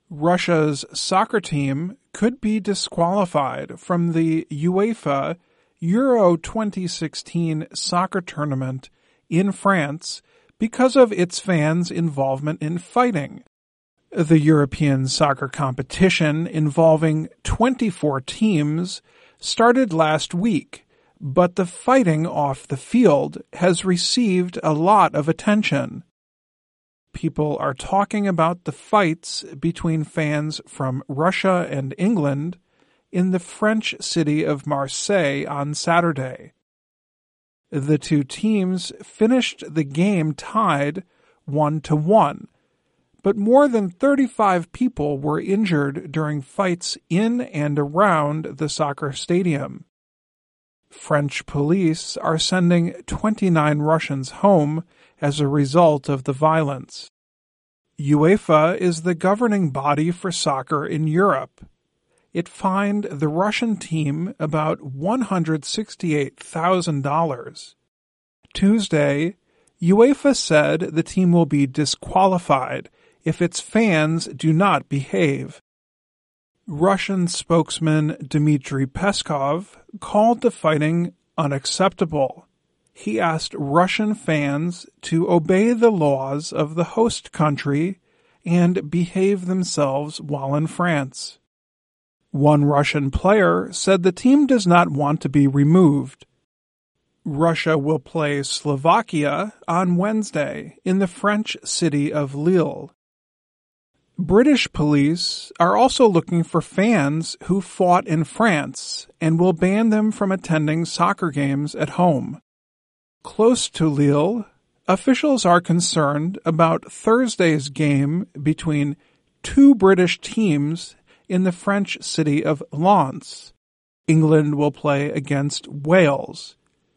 Russia's soccer team could be disqualified from the UEFA Euro 2016 soccer tournament in France because of its fans' involvement in fighting. The European soccer competition, involving 24 teams, started last week, but the fighting off the field has received a lot of attention. People are talking about the fights between fans from Russia and England in the French city of Marseille on Saturday. The two teams finished the game tied 1-1, but more than 35 people were injured during fights in and around the soccer stadium. French police are sending 29 Russians home as a result of the violence. UEFA is the governing body for soccer in Europe. It fined the Russian team about $168,000. Tuesday, UEFA said the team will be disqualified if its fans do not behave. Russian spokesman Dmitry Peskov called the fighting unacceptable. He asked Russian fans to obey the laws of the host country and behave themselves while in France. One Russian player said the team does not want to be removed. Russia will play Slovakia on Wednesday in the French city of Lille. British police are also looking for fans who fought in France and will ban them from attending soccer games at home. Close to Lille, officials are concerned about Thursday's game between two British teams in the French city of Lens. England will play against Wales.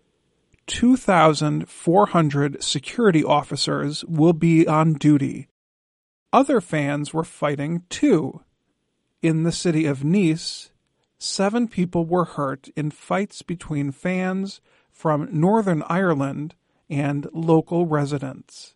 2,400 security officers will be on duty. Other fans were fighting too. In the city of Nice, 7 people were hurt in fights between fans from Northern Ireland and local residents.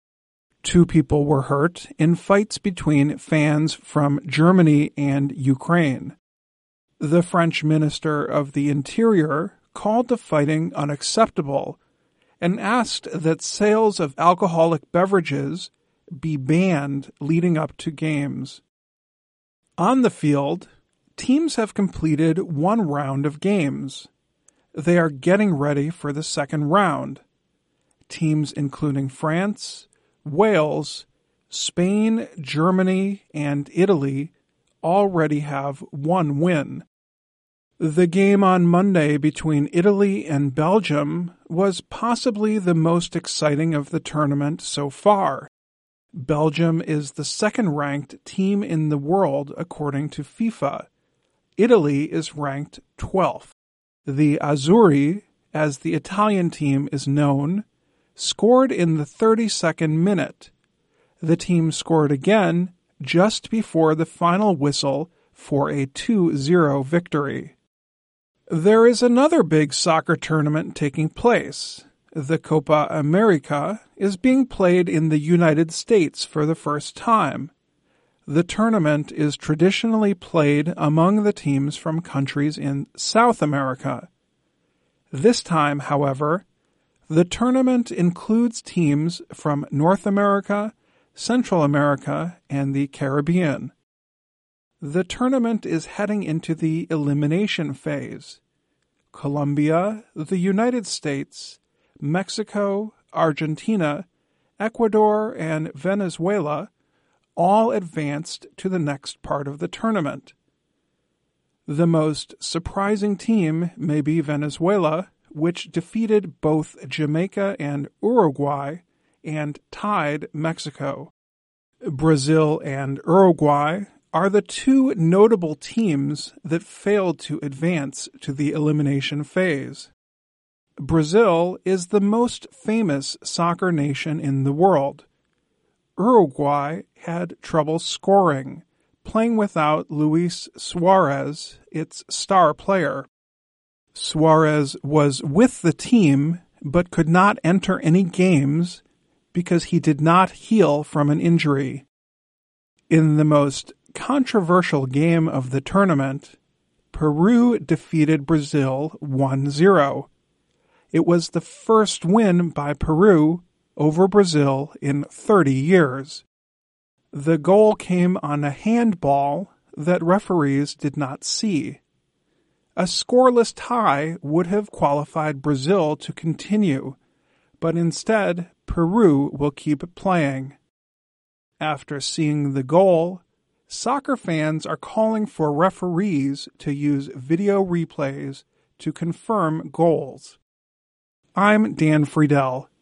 2 people were hurt in fights between fans from Germany and Ukraine. The French Minister of the Interior called the fighting unacceptable and asked that sales of alcoholic beverages be banned leading up to games. On the field, teams have completed 1 round of games. They are getting ready for the second round. Teams including France, Wales, Spain, Germany, and Italy already have 1 win. The game on Monday between Italy and Belgium was possibly the most exciting of the tournament so far. Belgium is the second-ranked team in the world according to FIFA. Italy is ranked 12th. The Azzurri, as the Italian team is known, scored in the 32nd minute. The team scored again just before the final whistle for a 2-0 victory. There is another big soccer tournament taking place. The Copa America is being played in the United States for the first time. The tournament is traditionally played among the teams from countries in South America. This time, however, the tournament includes teams from North America, Central America, and the Caribbean. The tournament is heading into the elimination phase. Colombia, the United States, Mexico, Argentina, Ecuador, and Venezuela all advanced to the next part of the tournament. The most surprising team may be Venezuela, which defeated both Jamaica and Uruguay and tied Mexico. Brazil and Uruguay are the 2 notable teams that failed to advance to the elimination phase. Brazil is the most famous soccer nation in the world. Uruguay had trouble scoring, playing without Luis Suarez, its star player. Suarez was with the team but could not enter any games because he did not heal from an injury. In the most controversial game of the tournament, Peru defeated Brazil 1-0. It was the first win by Peru over Brazil in 30 years. The goal came on a handball that referees did not see. A scoreless tie would have qualified Brazil to continue, but instead Peru will keep playing. After seeing the goal, soccer fans are calling for referees to use video replays to confirm goals. I'm Dan Friedel.